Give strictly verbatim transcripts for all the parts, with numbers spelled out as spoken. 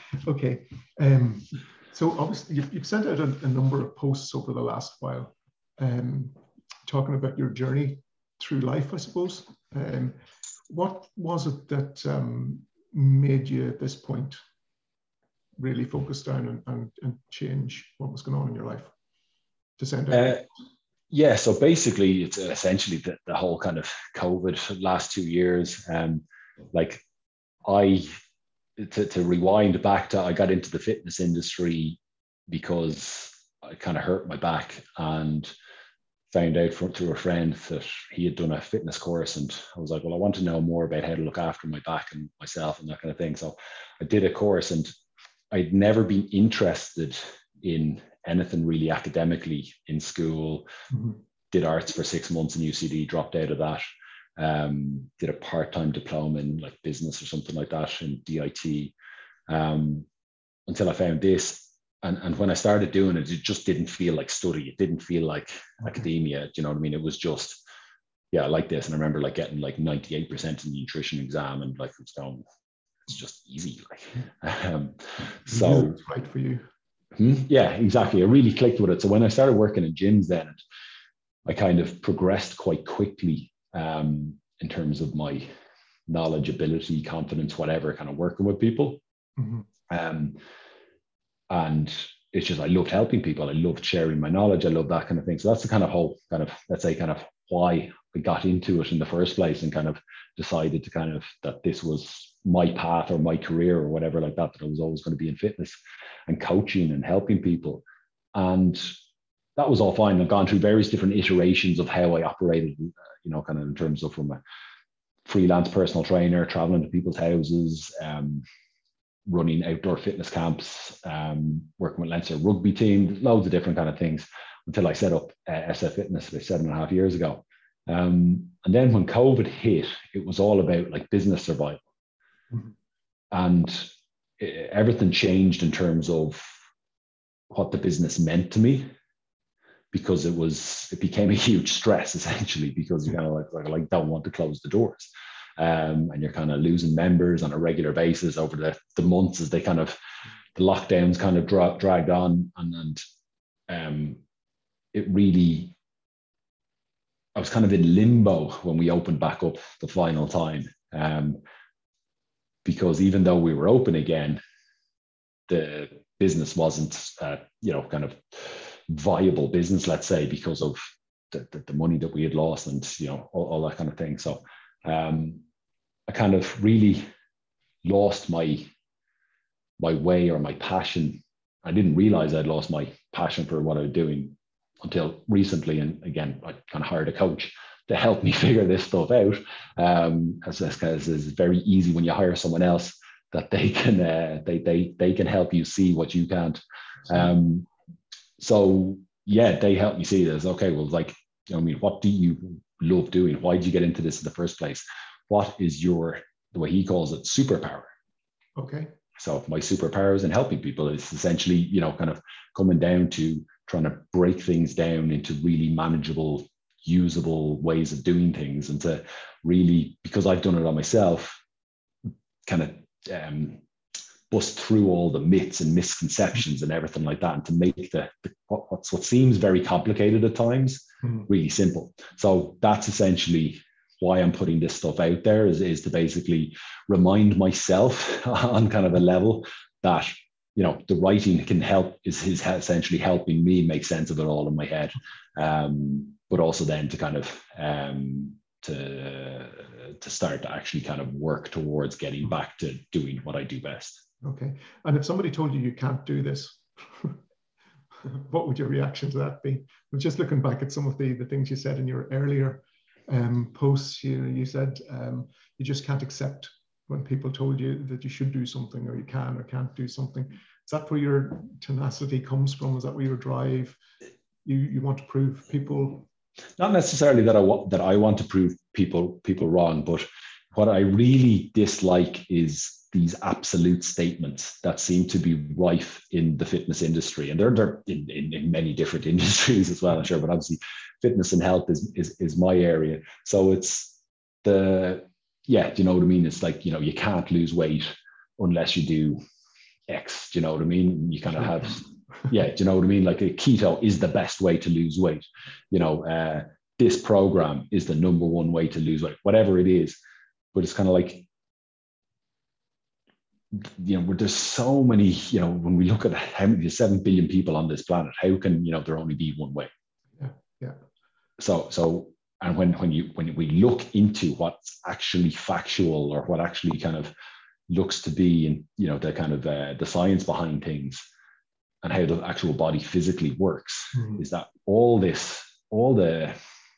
Okay. Um, so obviously you've, you've sent out a, a number of posts over the last while, um, talking about your journey through life, I suppose. Um, what was it that um, made you at this point really focus down and, and, and change what was going on in your life to send out? Uh, yeah, so basically it's essentially the, the whole kind of COVID last two years. Um, like I, to, to rewind back to, I got into the fitness industry because I kind of hurt my back and found out from, through a friend that he had done a fitness course. And I was like, well, I want to know more about how to look after my back and myself and that kind of thing. So I did a course, and I'd never been interested in anything really academically in school. Mm-hmm. Did arts for six months in U C D, dropped out of that. Um, did a part-time diploma in like business or something like that in D I T, um, until I found this. And, and when I started doing it, it just didn't feel like study. It didn't feel like okay. academia. Do you know what I mean? It was just, yeah, I like this. And I remember like getting like ninety-eight percent in the nutrition exam, and like it's going, it's just easy. Like, um, so it's right for you. Hmm? Yeah, exactly. I really clicked with it. So when I started working in gyms, then I kind of progressed quite quickly um, in terms of my knowledge, ability, confidence, whatever, kind of working with people. Mm-hmm. Um, and it's just, I loved helping people. I loved sharing my knowledge. I love that kind of thing. So that's the kind of whole kind of, let's say, kind of why I got into it in the first place, and kind of decided to kind of, that this was my path or my career or whatever like that, that I was always going to be in fitness and coaching and helping people. And that was all fine. I've gone through various different iterations of how I operated, you know, kind of in terms of from a freelance personal trainer, traveling to people's houses, um, running outdoor fitness camps, um, working with Leinster rugby team, loads of different kind of things, until I set up uh, S F Fitness about seven and a half years ago. Um, and then when COVID hit, it was all about like business survival. Mm-hmm. And it, everything changed in terms of what the business meant to me, because it was, it became a huge stress essentially, because you kind of like, like, like don't want to close the doors. Um, and you're kind of losing members on a regular basis over the, the months as they kind of, the lockdowns kind of dra- dragged on. And, and um, it really, I was kind of in limbo when we opened back up the final time. Um, because even though we were open again, the business wasn't, uh, you know, kind of viable business, let's say, because of the, the, the money that we had lost and, you know, all, all that kind of thing. So um, I kind of really lost my my way or my passion. I didn't realize I'd lost my passion for what I was doing until recently. And again, I kind of hired a coach to help me figure this stuff out. Um, as because it's very easy when you hire someone else that they can uh, they they they can help you see what you can't. Um, so yeah, they helped me see this. Okay, well, like, you know, I mean, what do you love doing? Why did you get into this in the first place? What is your, the way he calls it, superpower? Okay. So my superpower is in helping people. It's essentially, you know, kind of coming down to trying to break things down into really manageable, usable ways of doing things, and to really, because I've done it on myself, kind of um, bust through all the myths and misconceptions and everything like that, and to make the, the what, what's what seems very complicated at times mm-hmm. really simple. So that's essentially why I'm putting this stuff out there, is, is to basically remind myself on kind of a level that, you know, the writing can help, is, is essentially helping me make sense of it all in my head. Um, but also then to kind of, um, to, to start to actually kind of work towards getting back to doing what I do best. Okay. And if somebody told you you can't do this, what would your reaction to that be? I'm just looking back at some of the, the things you said in your earlier um, posts. You know, you said um, you just can't accept when people told you that you should do something, or you can or can't do something. Is that where your tenacity comes from? Is that where your drive? You you want to prove people? Not necessarily that I want that I want to prove people people wrong, but what I really dislike is these absolute statements that seem to be rife in the fitness industry, and they're, they're in, in, in many different industries as well, I'm sure, but obviously fitness and health is, is, is my area. So it's the, yeah, do you know what I mean? It's like, you know, you can't lose weight unless you do X. Do you know what I mean? You kind of have, yeah, do you know what I mean? Like a keto is the best way to lose weight. You know, uh, this program is the number one way to lose weight, whatever it is. But it's kind of like, you know, there's so many, you know, when we look at how many, seven billion people on this planet, how can, you know, there only be one way? Yeah. Yeah. So, so, and when, when you, when we look into what's actually factual or what actually kind of looks to be, and, you know, the kind of, uh, the science behind things and how the actual body physically works, mm-hmm. is that all this, all the,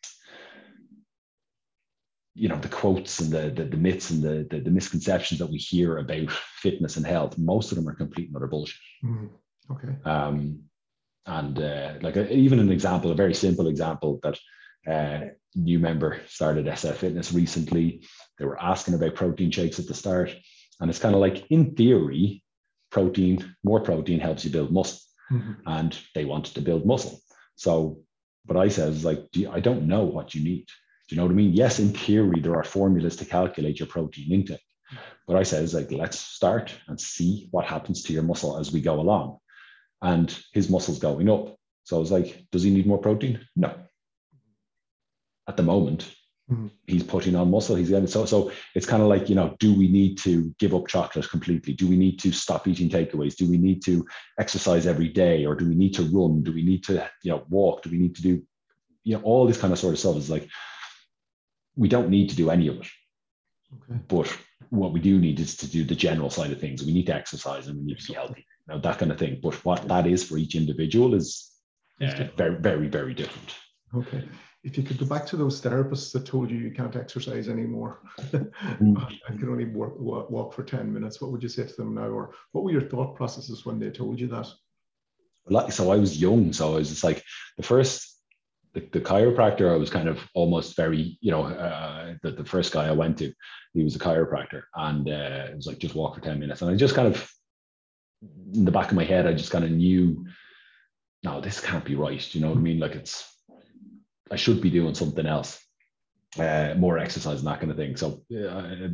you know, the quotes and the, the, the myths and the, the, the misconceptions that we hear about fitness and health, most of them are complete and utter bullshit. Mm, okay. Um, and uh, like a, even an example, a very simple example that uh, new member started S F Fitness recently. They were asking about protein shakes at the start. And it's kind of like, in theory, protein, more protein helps you build muscle. Mm-hmm. And they wanted to build muscle. So what I said is like, do you, I don't know what you need. Do you know what I mean? Yes, in theory, there are formulas to calculate your protein intake. But I said, like, let's start and see what happens to your muscle as we go along. And his muscle's going up. So I was like, does he need more protein? No. At the moment, mm-hmm. he's putting on muscle. He's getting, so, so it's kind of like, you know, do we need to give up chocolate completely? Do we need to stop eating takeaways? Do we need to exercise every day? Or do we need to run? Do we need to, you know, walk? Do we need to do, you know, all this kind of sort of stuff is like, we don't need to do any of it. Okay. But what we do need is to do the general side of things. We need to exercise and we need to be healthy, you know, that kind of thing. But what that is for each individual is uh, very, very, very different. Okay. If you could go back to those therapists that told you you can't exercise anymore mm. and can only work, walk, walk for ten minutes, what would you say to them now? Or what were your thought processes when they told you that? Like, so I was young. So I was just like, the first, the, the chiropractor, I was kind of almost very, you know, uh, the, the first guy I went to, he was a chiropractor, and uh, it was like, just walk for ten minutes. And I just kind of, in the back of my head, I just kind of knew, no, this can't be right. Do you know what I mean? Like, it's, I should be doing something else, uh, more exercise and that kind of thing. So uh,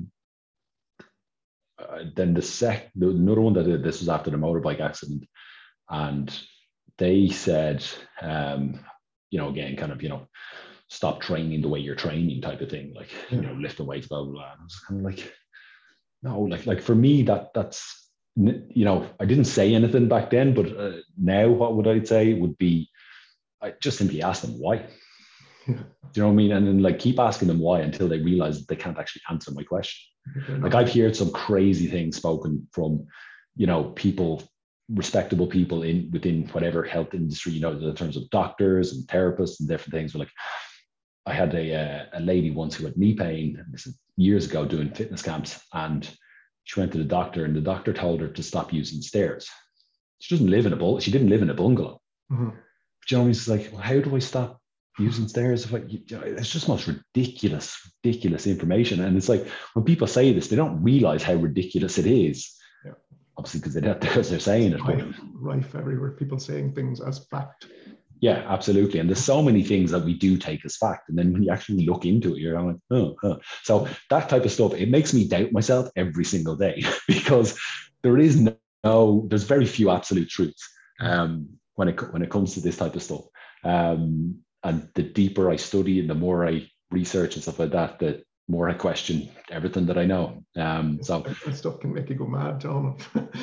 uh, then the sec, the, another one that did, this was after the motorbike accident, and they said, um, you know, again, kind of, you know, stop training the way you're training type of thing, like, yeah. you know, lifting weights, blah, blah, blah. And I was kind of like, no, like, like for me, that that's, you know, I didn't say anything back then, but uh, now what would I say would be, I just simply ask them why. Yeah. Do you know what I mean? And then like keep asking them why until they realize that they can't actually answer my question. Like I've heard some crazy things spoken from, you know, people, respectable people in within whatever health industry, you know, in terms of doctors and therapists and different things. But like I had a uh, a lady once who had knee pain, and this is years ago, doing fitness camps, and she went to the doctor, and the doctor told her to stop using stairs. She doesn't live in a bungalow. She didn't live in a bungalow. Mm-hmm. But you know, it's like, well, how do I stop using stairs? If like, you know, it's just most ridiculous, ridiculous information. And it's like, when people say this, they don't realize how ridiculous it is. Yeah. Obviously, because they don't, because they're saying it. Rife, rife everywhere, people saying things as fact. Yeah, absolutely. And there's so many things that we do take as fact. And then when you actually look into it, you're like, oh, huh. So that type of stuff, it makes me doubt myself every single day because there is no, no there's very few absolute truths um, when it when it comes to this type of stuff. Um, And the deeper I study and the more I research and stuff like that, the more I question everything that I know. Um, so that stuff can make you go mad, John.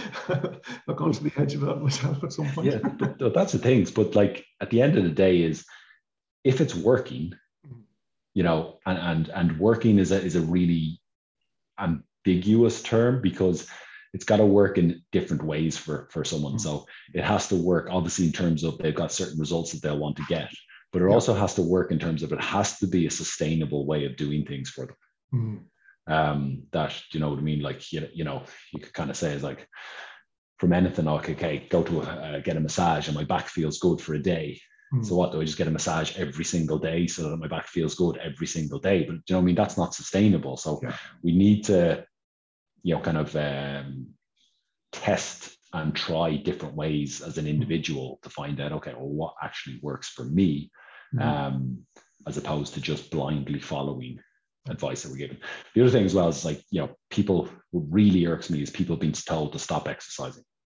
I've gone to the edge of that myself at some point. Yeah, but, but that's the things. But like at the end of the day, is if it's working, you know, and and and working is a is a really ambiguous term because it's got to work in different ways for for someone. Mm. So it has to work obviously in terms of they've got certain results that they'll want to get. But it yeah. also has to work in terms of it has to be a sustainable way of doing things for them. Mm. Um, that, you know what I mean? Like, you, you know, you could kind of say is like, from anything, like, okay, go to a, uh, get a massage and my back feels good for a day. Mm. So what, do I just get a massage every single day so that my back feels good every single day? But, you know what I mean? That's not sustainable. So yeah. we need to, you know, kind of um, test and try different ways as an individual to find out, okay, well, what actually works for me, mm-hmm. um, as opposed to just blindly following advice that we're given. The other thing as well is like, you know, people, what really irks me is people being told to stop exercising.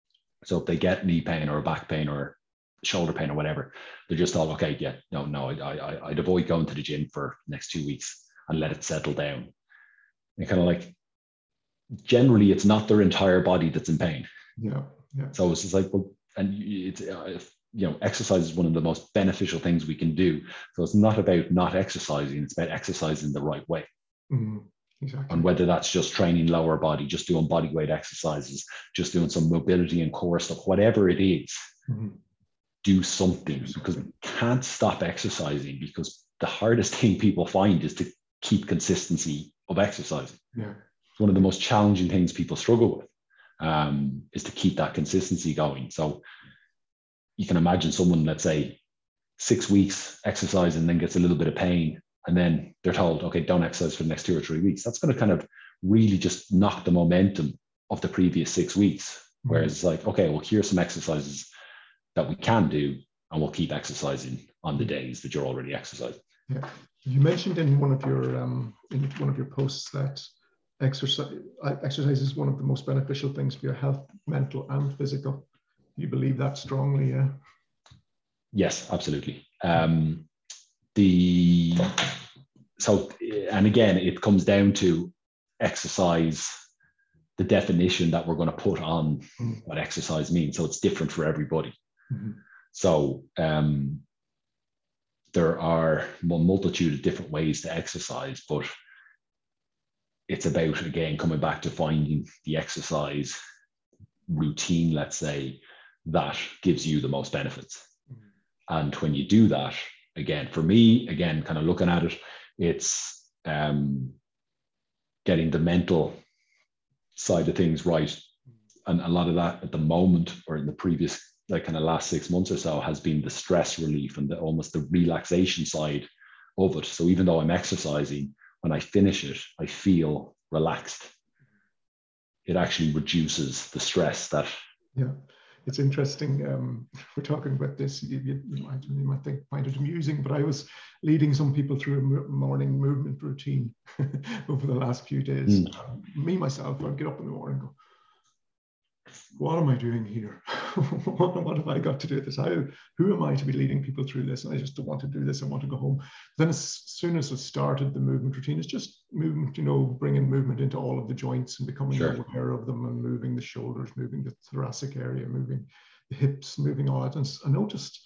So if they get knee pain or back pain or shoulder pain or whatever, they're just all, okay, yeah, no, no, I, I, I'd avoid going to the gym for the next two weeks and let it settle down. And kind of like, generally, it's not their entire body that's in pain. Yeah, yeah. So it's just like, well, and it's, uh, you know, exercise is one of the most beneficial things we can do. So it's not about not exercising, it's about exercising the right way. Mm-hmm. Exactly. And whether that's just training lower body, just doing body weight exercises, just doing some mobility and core stuff, whatever it is, mm-hmm. do something, do something, because we can't stop exercising, because the hardest thing people find is to keep consistency of exercising. Yeah. It's one of the most challenging things people struggle with, um, is to keep that consistency going. So you can imagine someone, let's say, six weeks exercising and then gets a little bit of pain, and then they're told, okay, don't exercise for the next two or three weeks. That's going to kind of really just knock the momentum of the previous six weeks. Whereas it's like, okay, well, here's some exercises that we can do, and we'll keep exercising on the days that you're already exercising. Yeah, you mentioned in one of your um, in one of your posts that exercise exercise is one of the most beneficial things for your health, mental and physical. You believe that strongly, yeah? Yes, absolutely. Um, the so and again, it comes down to exercise, the definition that we're going to put on mm-hmm. what exercise means. So it's different for everybody. Mm-hmm. So um, there are a multitude of different ways to exercise, but it's about, again, coming back to finding the exercise routine, let's say, that gives you the most benefits. Mm-hmm. And when you do that, again, for me, again, kind of looking at it, it's um, getting the mental side of things right. And a lot of that at the moment, or in the previous, like kind of last six months or so, has been the stress relief and the, almost the relaxation side of it. So even though I'm exercising, when I finish it, I feel relaxed. It actually reduces the stress that. Yeah, it's interesting. Um, we're talking about this. You, you, you might think, find it amusing, but I was leading some people through a morning movement routine over the last few days. Mm. Um, me, myself, I'd get up in the morning and go, what am I doing here? what, what have I got to do this? How, who am I to be leading people through this? And I just don't want to do this. I want to go home. Then as soon as I started the movement routine, it's just movement, you know, bringing movement into all of the joints and becoming sure. aware of them, and moving the shoulders, moving the thoracic area, moving the hips, moving all that. And I noticed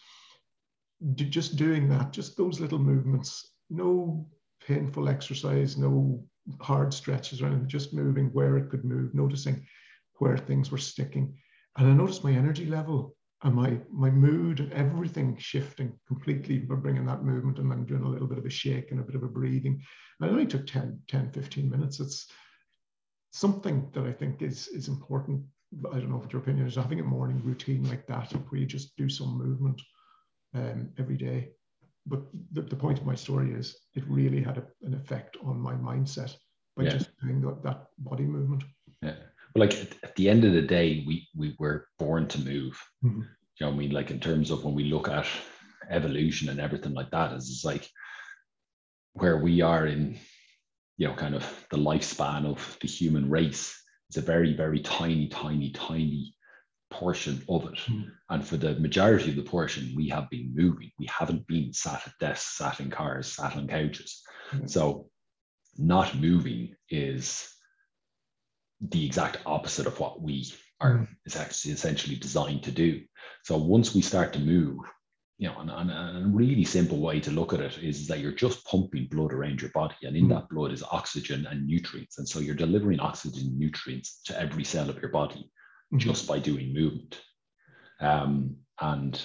just doing that, just those little movements, no painful exercise, no hard stretches or anything, just moving where it could move, noticing where things were sticking. And I noticed my energy level and my, my mood and everything shifting completely by bringing that movement, and then doing a little bit of a shake and a bit of a breathing. And it only took ten, fifteen minutes. It's something that I think is, is important. I don't know what your opinion is, having a morning routine like that, where you just do some movement um, every day. But the, the point of my story is it really had a, an effect on my mindset by yeah. just doing that, that body movement. Yeah. Like at, at the end of the day, we we were born to move. Mm-hmm. You know what I mean? Like in terms of when we look at evolution and everything like that, is it's like where we are in, you know, kind of the lifespan of the human race. It's a very, very tiny, tiny, tiny portion of it. Mm-hmm. And for the majority of the portion, we have been moving. We haven't been sat at desks, sat in cars, sat on couches. Mm-hmm. So not moving is the exact opposite of what we are mm. is actually essentially designed to do. So once we start to move, you know, and, and, and a really simple way to look at it is that you're just pumping blood around your body, and in mm. that blood is oxygen and nutrients. And so you're delivering oxygen and nutrients to every cell of your body mm. just by doing movement. Um, and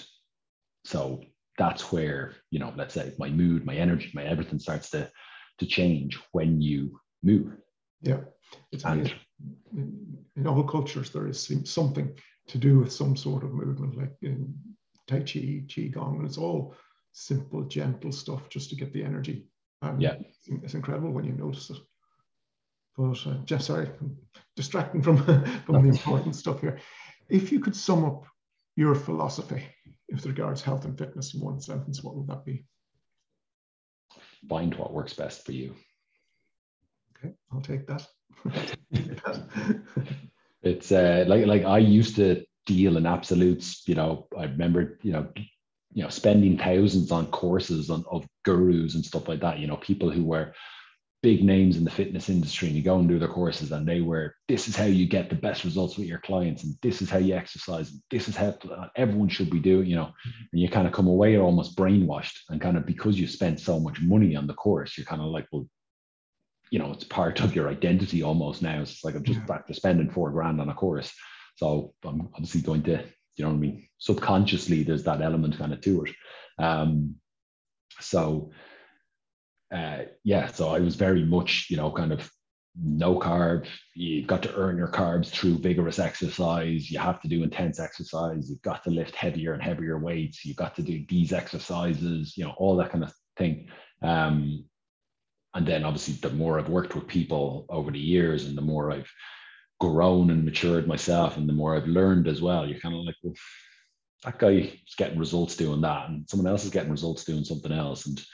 so that's where, you know, let's say my mood, my energy, my everything starts to, to change when you move. Yeah. It's and, in, in all cultures, there is something to do with some sort of movement, like in Tai Chi, Qigong, and it's all simple, gentle stuff just to get the energy. And yeah. it's, it's incredible when you notice it. But uh, Jeff, sorry, I'm distracting from, from the important stuff here. If you could sum up your philosophy with regards health and fitness in one sentence, what would that be? Find what works best for you. Okay, I'll take that. It's uh, like like I used to deal in absolutes. You know, I remember, you know, you know, spending thousands on courses on, of gurus and stuff like that. You know, people who were big names in the fitness industry, and you go and do their courses and they were, this is how you get the best results with your clients, and this is how you exercise, and this is how everyone should be doing, you know, and you kind of come away almost brainwashed, and kind of, because you spent so much money on the course, you're kind of like, well, you know, it's part of your identity almost now. It's like, I'm just yeah. back to spending four grand on a course. So I'm obviously going to, you know what I mean? Subconsciously, there's that element kind of to it. Um, so Uh, yeah, so I was very much, you know, kind of no carb. You've got to earn your carbs through vigorous exercise. You have to do intense exercise. You've got to lift heavier and heavier weights. You've got to do these exercises, you know, all that kind of thing. Um, and then obviously the more I've worked with people over the years, and the more I've grown and matured myself, and the more I've learned as well, you're kind of like, well, that guy is getting results doing that, and someone else is getting results doing something else. And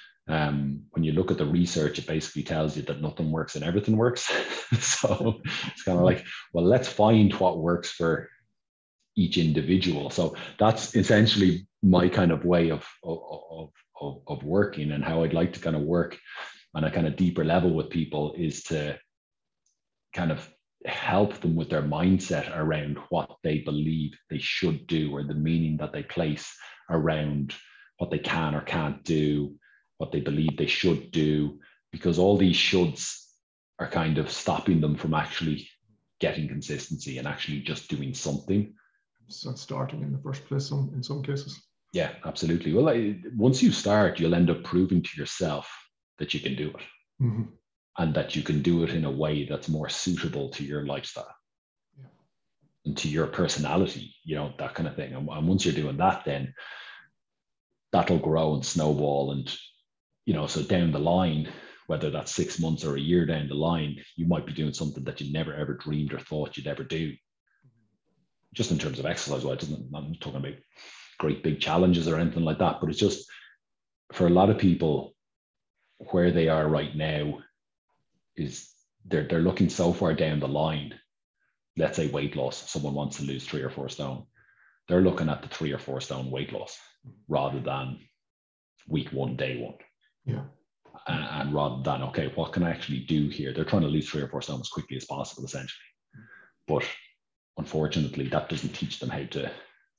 Um, when you look at the research, it basically tells you that nothing works and everything works. So it's kind of like, well, let's find what works for each individual. So that's essentially my kind of way of, of, of, of working, and how I'd like to kind of work on a kind of deeper level with people, is to kind of help them with their mindset around what they believe they should do, or the meaning that they place around what they can or can't do, what they believe they should do, because all these shoulds are kind of stopping them from actually getting consistency and actually just doing something. So starting in the first place in, in some cases. Yeah, absolutely. Well, I, once you start, you'll end up proving to yourself that you can do it, mm-hmm. and that you can do it in a way that's more suitable to your lifestyle, yeah. and to your personality, you know, that kind of thing. And, and once you're doing that, then that'll grow and snowball. And you know, so down the line, whether that's six months or a year down the line, you might be doing something that you never ever dreamed or thought you'd ever do. Just in terms of exercise, well, I'm not talking about great big challenges or anything like that, but it's just, for a lot of people, where they are right now is they're they're looking so far down the line. Let's say weight loss, someone wants to lose three or four stone. They're looking at the three or four stone weight loss rather than week one, day one. Yeah. And, and rather than, okay, what can I actually do here? They're trying to lose three or four stone as quickly as possible, essentially. But unfortunately, that doesn't teach them how to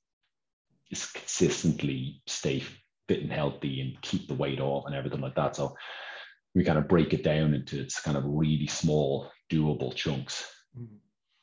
just consistently stay fit and healthy and keep the weight off and everything like that. So we kind of break it down into its kind of really small, doable chunks. Mm-hmm.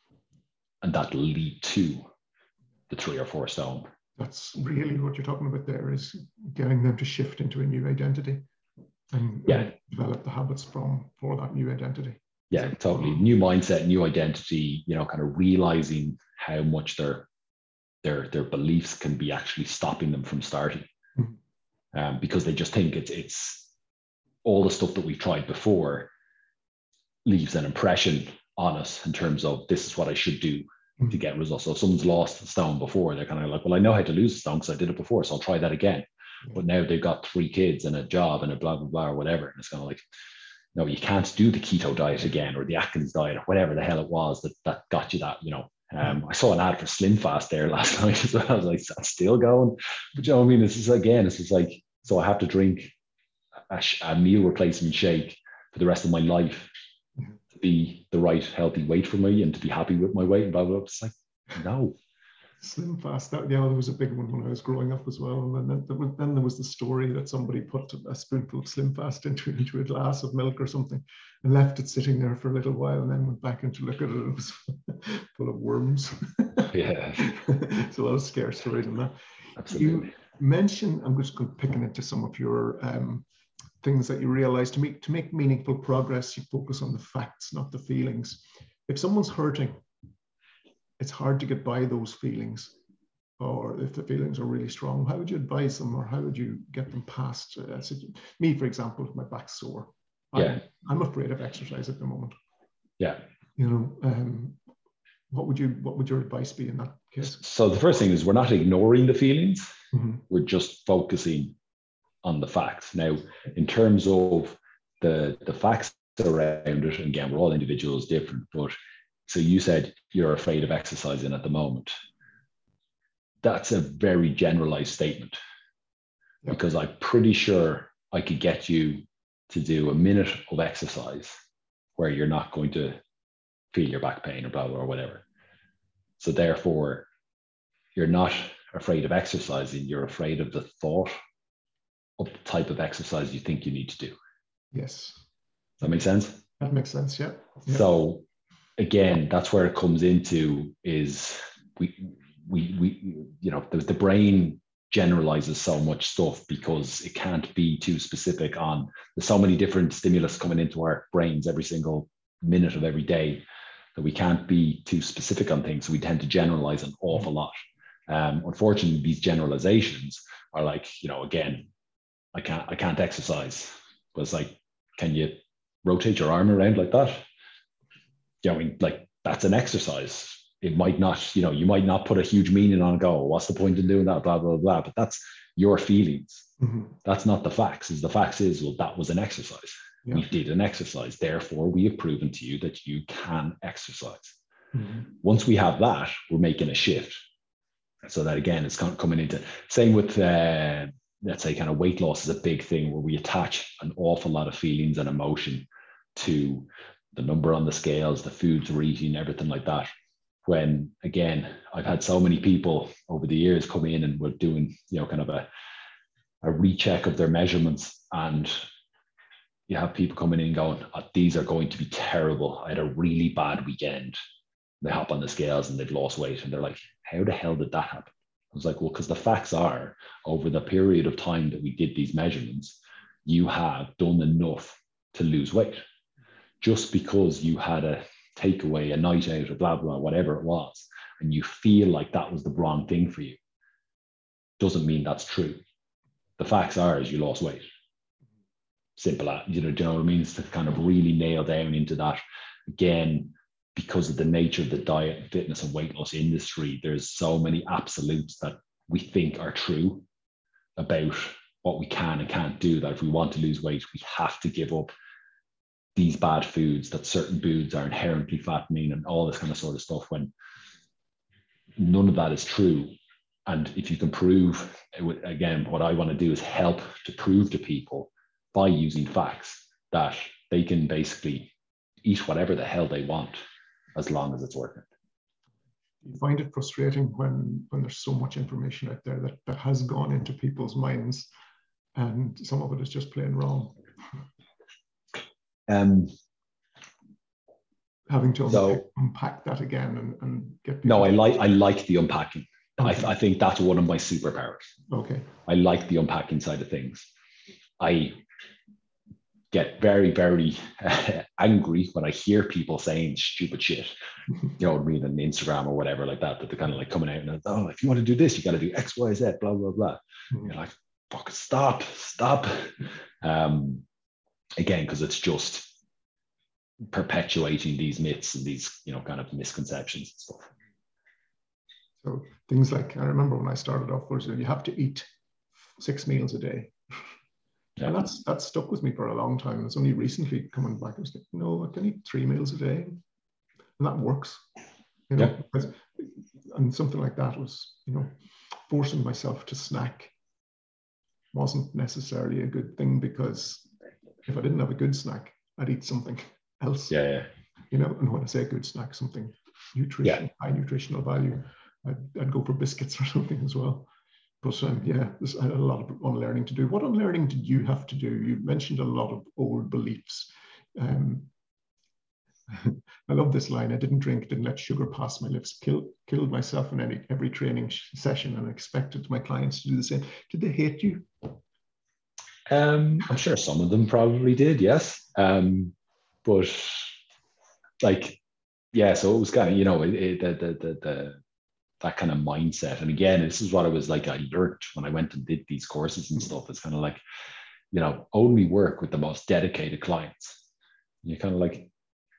And that lead to the three or four stone. That's really what you're talking about there, is getting them to shift into a new identity. And yeah. uh, develop the habits from for that new identity. Yeah, totally. New mindset, new identity, you know, kind of realizing how much their their their beliefs can be actually stopping them from starting. Mm-hmm. Um, because they just think it's it's all the stuff that we've tried before leaves an impression on us in terms of, this is what I should do mm-hmm. to get results. So if someone's lost a stone before, they're kind of like, well, I know how to lose a stone because I did it before, so I'll try that again. But now they've got three kids and a job and a blah, blah, blah, or whatever. And it's kind of like, no, you can't do the keto diet again, or the Atkins diet, or whatever the hell it was that, that got you that, you know. Um, I saw an ad for Slim Fast there last night as well. I was like, that's still going. But you know what I mean? It's just, again, it's just like, so I have to drink a, a meal replacement shake for the rest of my life to be the right healthy weight for me and to be happy with my weight and blah, blah, blah. It's like, no. Slim Fast, that, yeah, there was a big one when I was growing up as well. And then there was, then there was the story that somebody put a spoonful of Slim Fast into, into a glass of milk or something and left it sitting there for a little while, and then went back in to look at it. It was full of worms. Yeah. It's a lot of scare stories in that. Absolutely. You mentioned, I'm just picking into some of your um, things that you realize, to make, to make meaningful progress, you focus on the facts, not the feelings. If someone's hurting, it's hard to get by those feelings, or if the feelings are really strong, how would you advise them, or how would you get them past? Uh, so me, for example, my back's sore. Yeah. I'm, I'm afraid of exercise at the moment. Yeah. You know, um, what would you, what would your advice be in that case? So the first thing is, we're not ignoring the feelings. Mm-hmm. We're just focusing on the facts. Now, in terms of the, the facts around it, again, we're all individuals, different, but so you said you're afraid of exercising at the moment. that's a very generalized statement. Yep. Because I'm pretty sure I could get you to do a minute of exercise where you're not going to feel your back pain or blah, blah, or whatever. So therefore, you're not afraid of exercising, you're afraid of the thought of the type of exercise you think you need to do. Yes. Does that make sense? That makes sense, yeah. yeah. So again, that's where it comes into is we, we, we you know, the, the brain generalizes so much stuff because it can't be too specific on, there's so many different stimulus coming into our brains every single minute of every day that we can't be too specific on things. So we tend to generalize an awful lot. Um, unfortunately, these generalizations are like, you know, again, I can't, I can't exercise. But it's like, can you rotate your arm around like that? You know, I mean, like that's an exercise. It might not, you know, you might not put a huge meaning on, go, what's the point in doing that, blah, blah, blah. But that's your feelings. Mm-hmm. That's not the facts. Is the facts is, well, that was an exercise. Yeah. We did an exercise. Therefore, we have proven to you that you can exercise. Mm-hmm. Once we have that, we're making a shift. So that again, it's kind of coming into, same with, uh, let's say kind of weight loss is a big thing where we attach an awful lot of feelings and emotion to the number on the scales, the foods we're eating, everything like that. When again, I've had so many people over the years come in and we're doing, you know, kind of a, a recheck of their measurements, and you have people coming in and going, oh, these are going to be terrible. I had a really bad weekend. They hop on the scales and they've lost weight. And they're like, how the hell did that happen? I was like, well, because the facts are, over the period of time that we did these measurements, you have done enough to lose weight. Just because you had a takeaway, a night out, or blah, blah, whatever it was, and you feel like that was the wrong thing for you, doesn't mean that's true. The facts are is you lost weight. Simple, you know, do you know what I mean? It's to kind of really nail down into that. Again, because of the nature of the diet, fitness, and weight loss industry, there's so many absolutes that we think are true about what we can and can't do, that if we want to lose weight, we have to give up these bad foods, that certain foods are inherently fattening and all this kind of sort of stuff, when none of that is true. And if you can prove, again, what I want to do is help to prove to people by using facts that they can basically eat whatever the hell they want as long as it's working. You find it frustrating when, when there's so much information out there that, that has gone into people's minds and some of it is just plain wrong? Um, Having to so, unpack, unpack that again and, and get people. No, I like I like the unpacking. Okay. I, I think that's one of my superpowers. Okay. I like the unpacking side of things. I get very, very uh, angry when I hear people saying stupid shit, you know, reading on Instagram or whatever like that, that they're kind of like coming out and, oh, if you want to do this, you got to do X, Y, Z, blah, blah, blah. Mm-hmm. You're like, fuck, stop, stop. Um, again, because it's just perpetuating these myths and these, you know, kind of misconceptions and stuff. So things like, I remember when I started off, was you have to eat six meals a day. Yeah. And that's that's stuck with me for a long time. It's only recently coming back. I was like, no, I can eat three meals a day, and that works. You know, yeah. because, and something like that was, you know, forcing myself to snack wasn't necessarily a good thing, because if I didn't have a good snack, I'd eat something else. Yeah, yeah. You know, and when I say a good snack, something nutritional, yeah. high nutritional value, I'd, I'd go for biscuits or something as well. But um, yeah, there's a lot of unlearning to do. What unlearning did you have to do? You mentioned a lot of old beliefs. Um, I love this line. I didn't drink, didn't let sugar pass my lips. Killed, killed myself in any every training session, and expected my clients to do the same. Did they hate you? Um, I'm sure some of them probably did, yes. Um, but like, yeah, so it was kind of, you know, it, it, the, the, the, the, that kind of mindset. And again, this is what I was like, I learned when I went and did these courses and stuff. It's kind of like, you know, only work with the most dedicated clients. You're kind of like,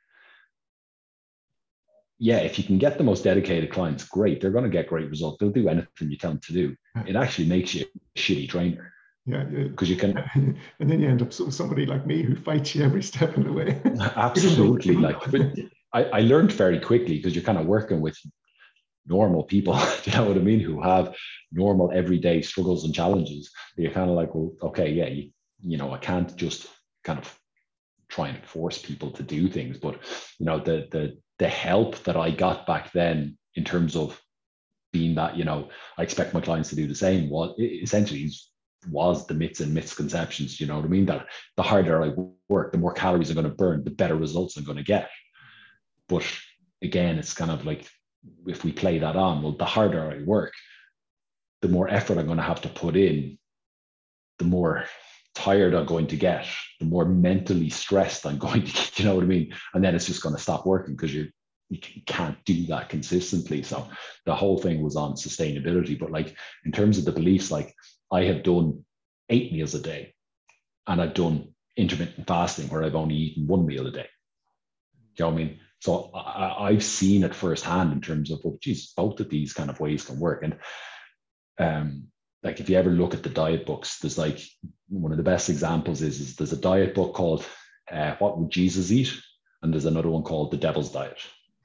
yeah, if you can get the most dedicated clients, great. They're going to get great results. They'll do anything you tell them to do. It actually makes you a shitty trainer. Yeah, because you can, and then you end up with somebody like me who fights you every step of the way. Absolutely, like, but I, I learned very quickly, because you're kind of working with normal people, do you know what I mean, who have normal everyday struggles and challenges. You're kind of like, well, okay, yeah, you, you know, I can't just kind of try and force people to do things, but you know, the the the help that I got back then in terms of being that, you know, I expect my clients to do the same, was essentially was the myths and misconceptions, you know what I mean, that the harder I work, the more calories I'm going to burn, the better results I'm going to get. But again, it's kind of like, if we play that on, well, the harder I work, the more effort I'm going to have to put in, the more tired I'm going to get, the more mentally stressed I'm going to get, you know what I mean? And then it's just going to stop working because you you can't do that consistently. So the whole thing was on sustainability. But like in terms of the beliefs, like I have done eight meals a day, and I've done intermittent fasting where I've only eaten one meal a day. Do you know what I mean? So I, I've seen it firsthand in terms of, oh, geez, both of these kind of ways can work. And um, like if you ever look at the diet books, there's like one of the best examples is, is there's a diet book called uh, What Would Jesus Eat? And there's another one called The Devil's Diet.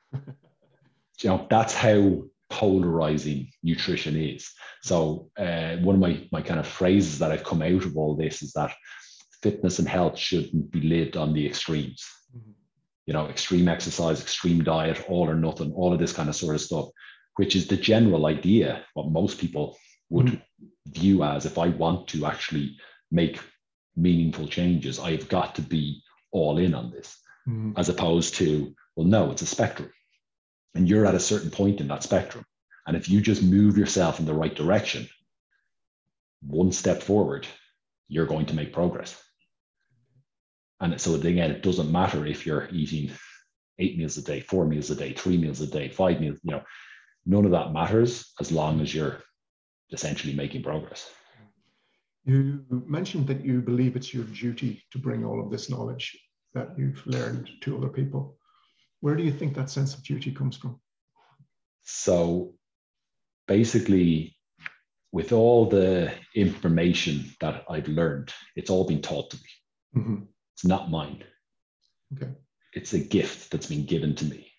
You know, that's how polarizing nutrition is. So uh, one of my, my kind of phrases that I've come out of all this is that fitness and health shouldn't be lived on the extremes. Mm-hmm. You know, extreme exercise, extreme diet, all or nothing, all of this kind of sort of stuff, which is the general idea, what most people would mm-hmm. view as, if I want to actually make meaningful changes, I've got to be all in on this, mm-hmm. as opposed to, well, no, it's a spectrum. And you're at a certain point in that spectrum. And if you just move yourself in the right direction, one step forward, you're going to make progress. And so again, it doesn't matter if you're eating eight meals a day, four meals a day, three meals a day, five meals, you know, none of that matters as long as you're essentially making progress. You mentioned that you believe it's your duty to bring all of this knowledge that you've learned to other people. Where do you think that sense of duty comes from? So basically, with all the information that I've learned, it's all been taught to me. Mm-hmm. It's not mine. Okay. It's a gift that's been given to me.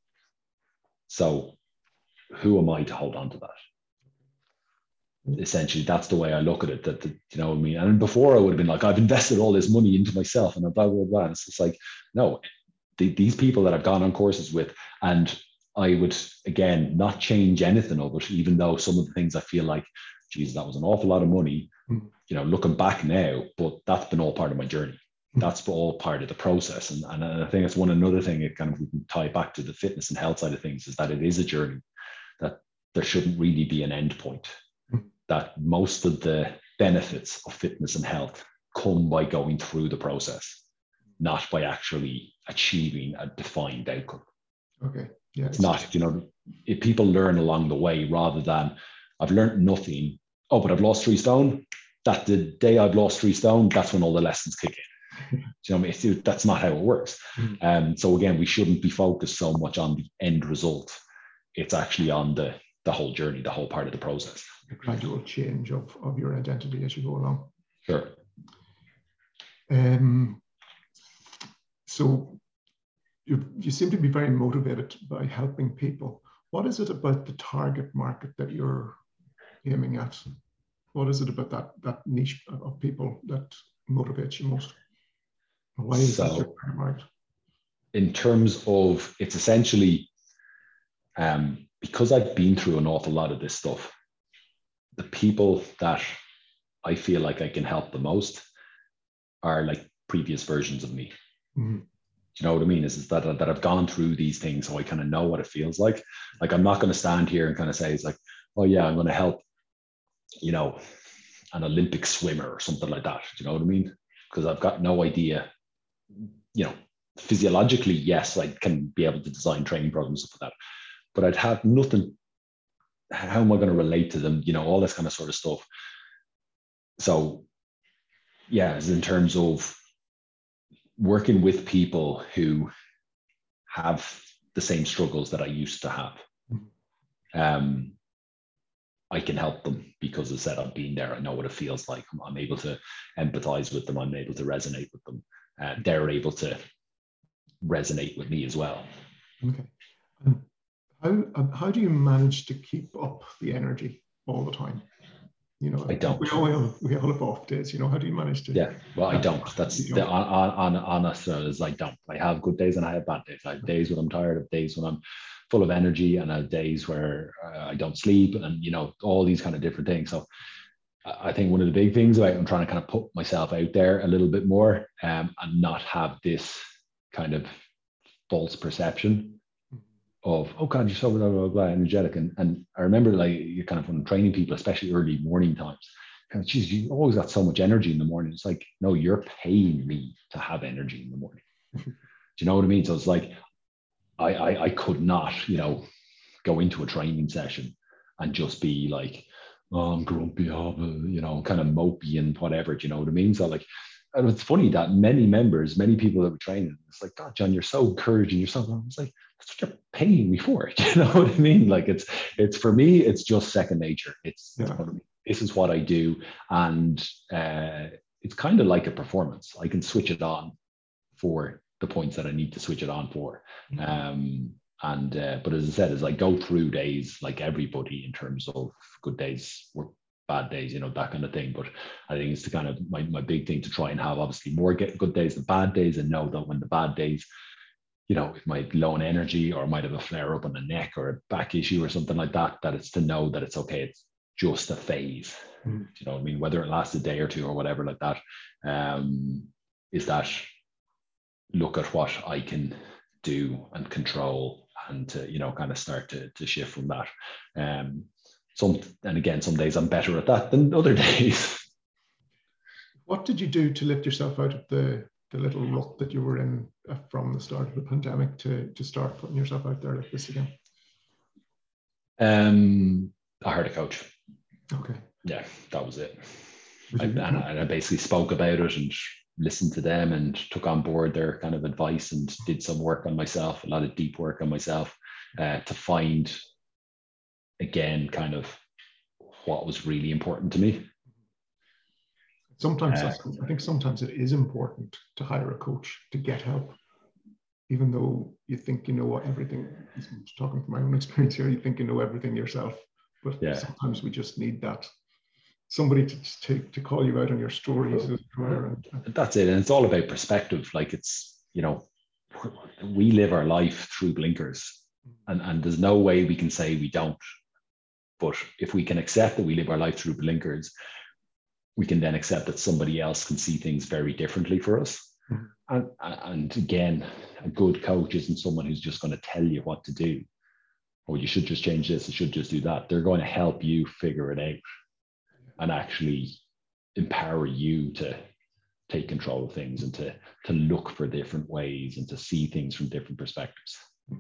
So who am I to hold on to that? Essentially, that's the way I look at it. That, that you know what I mean? And before I would have been like, I've invested all this money into myself and blah, blah, blah. And it's just like, no, the, these people that I've gone on courses with, and I would, again, not change anything of it, even though some of the things I feel like, geez, that was an awful lot of money, mm. you know, looking back now, but that's been all part of my journey. That's all part of the process. And, and I think it's one another thing, it kind of, we can tie back to the fitness and health side of things, is that it is a journey, that there shouldn't really be an end point, mm. that most of the benefits of fitness and health come by going through the process, not by actually achieving a defined outcome. Okay. Yeah. It's not, you know, if people learn along the way rather than I've learned nothing. Oh, but I've lost three stone. That the day I've lost three stone, that's when all the lessons kick in. Do you know what I mean? That's not how it works. Mm-hmm. Um, so again, we shouldn't be focused so much on the end result. It's actually on the, the whole journey, the whole part of the process. The gradual change of, of your identity as you go along. Sure. Um, so you, you seem to be very motivated by helping people. What is it about the target market that you're aiming at? What is it about that, that niche of people that motivates you most? Why is so, that your target market? In terms of, it's essentially, um, because I've been through an awful lot of this stuff, the people that I feel like I can help the most are like previous versions of me. Mm-hmm. Do you know what I mean? Is, is that, that I've gone through these things, so I kind of know what it feels like. Like, I'm not going to stand here and kind of say, it's like, oh yeah, I'm going to help, you know, an Olympic swimmer or something like that. Do you know what I mean? Because I've got no idea, you know, physiologically, yes, I can be able to design training programs for that, but I'd have nothing. How am I going to relate to them? You know, all this kind of sort of stuff. So yeah, as in terms of working with people who have the same struggles that I used to have, um, I can help them because, as I said, I've been there. I know what it feels like. I'm, I'm able to empathize with them. I'm able to resonate with them. Uh, they're able to resonate with me as well. Okay. Um, How, um, how do you manage to keep up the energy all the time? You know, I like we don't. all have, we all have off days. You know, how do you manage to? Yeah, well, I don't. That's You the don't. on, on, honest as I don't. I have good days and I have bad days. I have days when I'm tired, I have days when I'm full of energy, and I have days where uh, I don't sleep, and you know all these kind of different things. So I think one of the big things about I'm trying to kind of put myself out there a little bit more, um, and not have this kind of false perception of, oh God, you're so blah, blah, blah, energetic. And, and I remember like you kind of when I'm training people, especially early morning times, kind of, geez, you always got so much energy in the morning. It's like, no, you're paying me to have energy in the morning. Do you know what I mean? So it's like, I, I, I could not, you know, go into a training session and just be like, oh, I'm grumpy, oh, you know, kind of mopey and whatever, do you know what I mean? So like, and it's funny that many members, many people that were training, it's like, God, John, you're so encouraging, you're so, I was like, that's what you're paying me for. Do you know what I mean? Like it's, it's for me, it's just second nature. It's, Yeah. it's what I mean. This is what I do. And uh, it's kind of like a performance. I can switch it on for the points that I need to switch it on for. Um, and, uh, but as I said, as I go through days, like everybody in terms of good days, work, bad days, you know, that kind of thing. But I think it's the kind of my, my big thing to try and have obviously more get good days than bad days, and know that when the bad days, you know, it might low on energy or might have a flare up on the neck or a back issue or something like that, that it's to know that it's okay. It's just a phase. Mm. You know what I mean? Whether it lasts a day or two or whatever like that, um, is that look at what I can do and control, and to, you know, kind of start to, to shift from that. Um, some, and again, some days I'm better at that than other days. What did you do to lift yourself out of the, the little rut that you were in from the start of the pandemic to, to start putting yourself out there like this again? Um, I hired a coach. Okay. Yeah, that was it. I, and, I, and I basically spoke about it and listened to them and took on board their kind of advice and did some work on myself, a lot of deep work on myself, uh, to find, again, kind of what was really important to me. Sometimes, uh, I think sometimes it is important to hire a coach to get help, even though you think you know everything. I'm talking from my own experience here, you think you know everything yourself, but yeah. Sometimes we just need that somebody to, to to call you out on your stories. That's it, and it's all about perspective. Like it's, you know, we live our life through blinkers, and and there's no way we can say we don't. But if we can accept that we live our life through blinkers, we can then accept that somebody else can see things very differently for us. Mm-hmm. And, and again, a good coach isn't someone who's just going to tell you what to do. Or you should just change this, you should just do that. They're going to help you figure it out and actually empower you to take control of things and to, to look for different ways and to see things from different perspectives.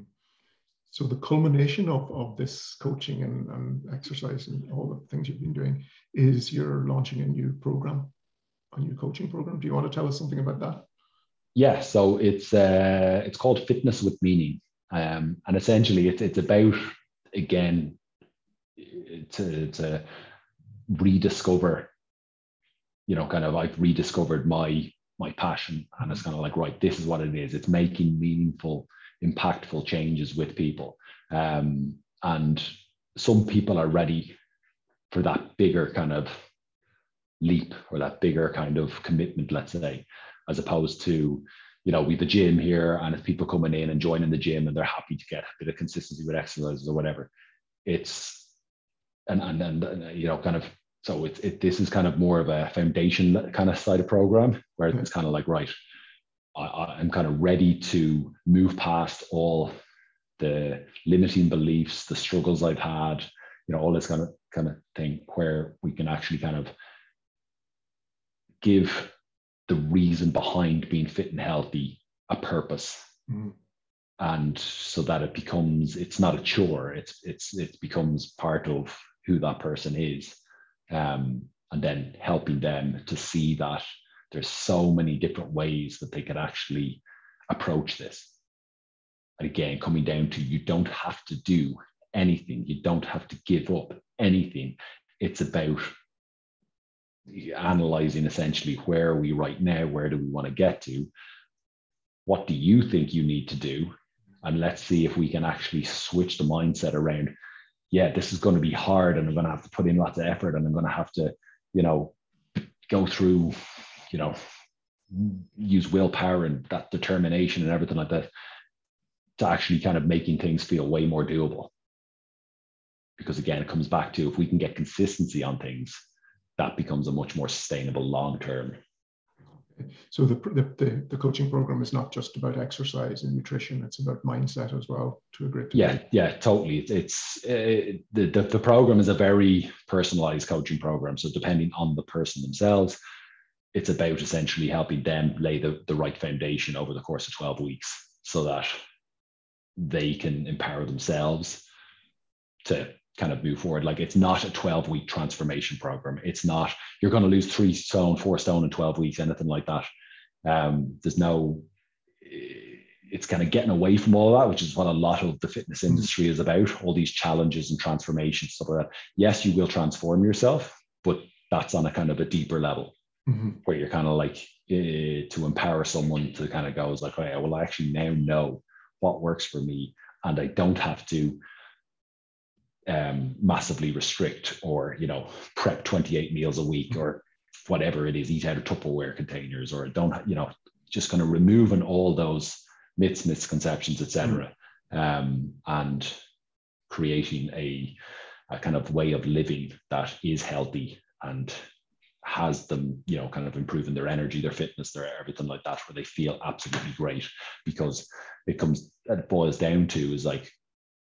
So the culmination of, of this coaching and, and exercise and all the things you've been doing is you're launching a new program, a new coaching program. Do you want to tell us something about that? Yeah, so it's uh, it's called Fitness with Meaning. Um, and essentially it's, it's about, again, to, to rediscover, you know, kind of I've rediscovered my, my passion, and it's kind of like, right, this is what it is. It's making meaningful, impactful changes with people. Um, and some people are ready for that bigger kind of leap or that bigger kind of commitment, let's say, as opposed to, you know, we've a gym here, and if people coming in and joining the gym and they're happy to get a bit of consistency with exercises or whatever, it's, and, and, and you know, kind of, so it's, it, this is kind of more of a foundation kind of side of program where it's kind of like, right, I, I'm kind of ready to move past all the limiting beliefs, the struggles I've had, you know, all this kind of kind of thing, where we can actually kind of give the reason behind being fit and healthy a purpose. Mm. And so that it becomes, it's not a chore, it's it's it becomes part of who that person is. Um, and then helping them to see that there's so many different ways that they can actually approach this. And again, coming down to, you don't have to do anything. You don't have to give up anything. It's about analyzing essentially, where are we right now? Where do we want to get to? What do you think you need to do? And let's see if we can actually switch the mindset around, yeah, this is going to be hard and I'm going to have to put in lots of effort and I'm going to have to, you know, go through, you know, use willpower and that determination and everything like that to actually kind of making things feel way more doable. Because again, it comes back to if we can get consistency on things, that becomes a much more sustainable long-term. So the, the the coaching program is not just about exercise and nutrition; it's about mindset as well, to a great degree. Yeah, yeah, totally. It's uh, the, the the program is a very personalized coaching program. So depending on the person themselves, it's about essentially helping them lay the, the right foundation over the course of twelve weeks, so that they can empower themselves to kind of move forward. Like, it's not a twelve week transformation program. It's not, you're going to lose three stone, four stone in twelve weeks, anything like that. Um, there's no, it's kind of getting away from all of that, which is what a lot of the fitness industry is about, all these challenges and transformations, stuff like that. Yes, you will transform yourself, but that's on a kind of a deeper level, mm-hmm. where you're kind of like, uh, to empower someone to kind of go, is like, oh yeah, well, I actually now know what works for me, and I don't have to um, massively restrict or, you know, prep twenty-eight meals a week or whatever it is, eat out of Tupperware containers, or don't, you know, just kind of removing all those myths, misconceptions, et cetera, um, and creating a, a kind of way of living that is healthy and has them, you know, kind of improving their energy, their fitness, their everything like that, where they feel absolutely great. Because it comes, it boils down to is like,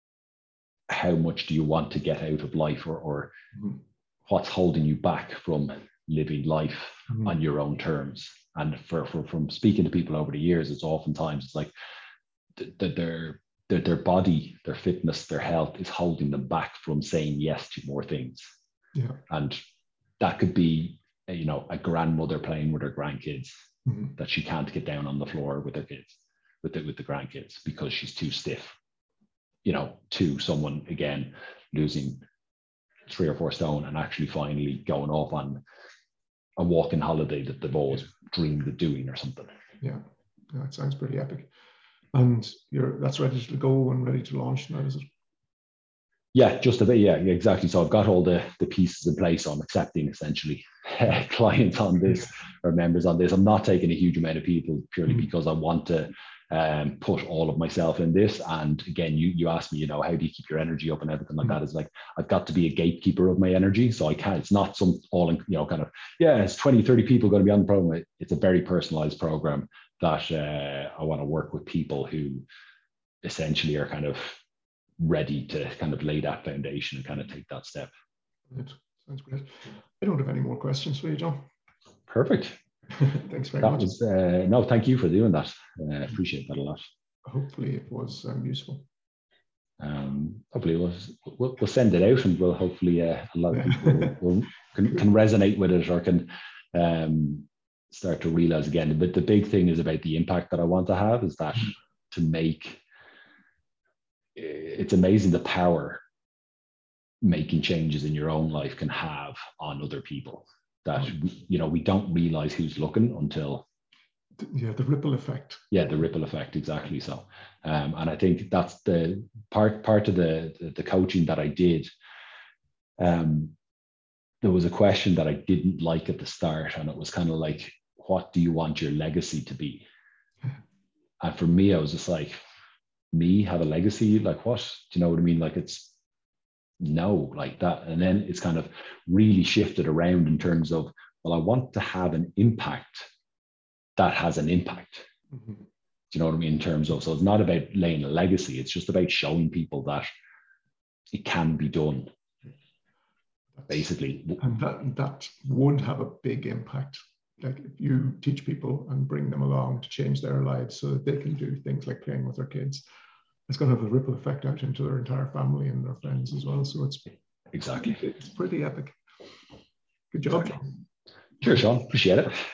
how much do you want to get out of life, or, or mm-hmm. what's holding you back from living life mm-hmm. on your own terms? And for, for from speaking to people over the years, it's oftentimes it's like that th- their, their their body, their fitness, their health is holding them back from saying yes to more things. Yeah. And that could be, you know, a grandmother playing with her grandkids, mm-hmm. that she can't get down on the floor with her kids, with the, with the grandkids, because she's too stiff. You know, to someone again losing three or four stone and actually finally going off on a walking holiday that they've always dreamed of doing or something. Yeah, that sounds pretty epic. And you're that's ready to go and ready to launch now, is it? Yeah, just a bit. Yeah, exactly. So I've got all the the pieces in place. So I'm accepting essentially clients on this or members on this. I'm not taking a huge amount of people purely mm-hmm. because I want to um, put all of myself in this. And again, you you asked me, you know, how do you keep your energy up and everything like mm-hmm. that? It's like, I've got to be a gatekeeper of my energy. So I can't, it's not some all, in, you know, kind of, yeah, it's twenty, thirty people going to be on the program. It's a very personalized program that uh, I want to work with people who essentially are kind of ready to kind of lay that foundation and kind of take that step. Right. Sounds great. I don't have any more questions for you, John. Perfect. Thanks very that much. Was, uh, no, thank you for doing that. I uh, appreciate that a lot. Hopefully it was um, useful. Um, hopefully we'll, we'll, we'll send it out, and we'll hopefully uh, a lot of people will, will, can, can resonate with it, or can um, start to realize again. But the big thing is about the impact that I want to have is that to make, it's amazing the power making changes in your own life can have on other people. That, you know, we don't realize who's looking until, yeah, the ripple effect. Yeah, the ripple effect, exactly. So, um, and I think that's the part part of the the, the coaching that I did. Um, there was a question that I didn't like at the start, and it was kind of like, what do you want your legacy to be? And for me, I was just like, me have a legacy? Like what? Do you know what I mean? Like, it's no, like that. And then it's kind of really shifted around in terms of, well, I want to have an impact that has an impact. Mm-hmm. Do you know what I mean? In terms of, so it's not about laying a legacy. It's just about showing people that it can be done. That's, basically. And that, that would have a big impact. Like if you teach people and bring them along to change their lives so that they can do things like playing with their kids, it's going to have a ripple effect out into their entire family and their friends as well. So it's exactly, it's pretty epic. Good job. Exactly. Cheers, Sean. Appreciate it.